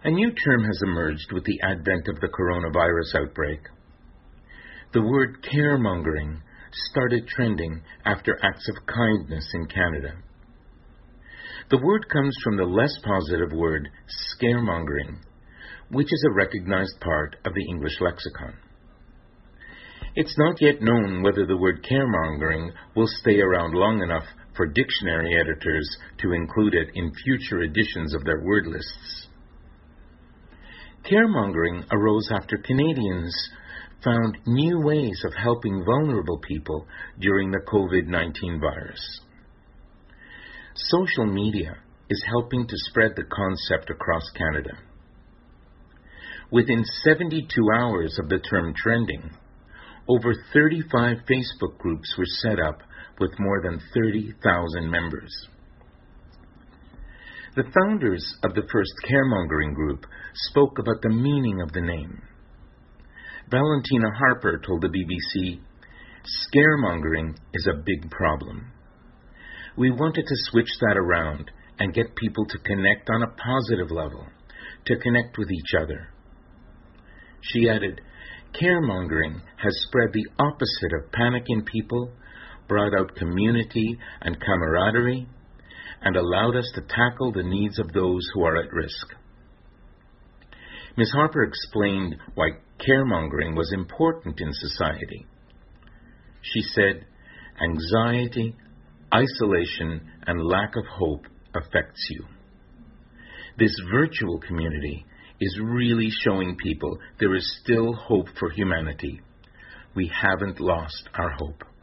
A new term has emerged with the advent of the coronavirus outbreak. The word caremongering started trending after acts of kindness in Canada. The word comes from the less positive word scaremongering, which is a recognized part of the English lexicon. It's not yet known whether the word caremongering will stay around long enough for dictionary editors to include it in future editions of their word lists. Caremongering arose after Canadians found new ways of helping vulnerable people during the COVID-19 virus. Social media is helping to spread the concept across Canada. Within 72 hours of the term trending, over 35 Facebook groups were set up with more than 30,000 members. The founders of the first caremongering group spoke about the meaning of the name. Valentina Harper told the BBC, "Scaremongering is a big problem. We wanted to switch that around and get people to connect on a positive level, to connect with each other." She added, "Caremongering has spread the opposite of panic in people, brought out community and camaraderie, and allowed us to tackle the needs of those who are at risk." Ms. Harper explained why caremongering was important in society. She said, "Anxiety, isolation, and lack of hope affects you. This virtual community is really showing people there is still hope for humanity. We haven't lost our hope."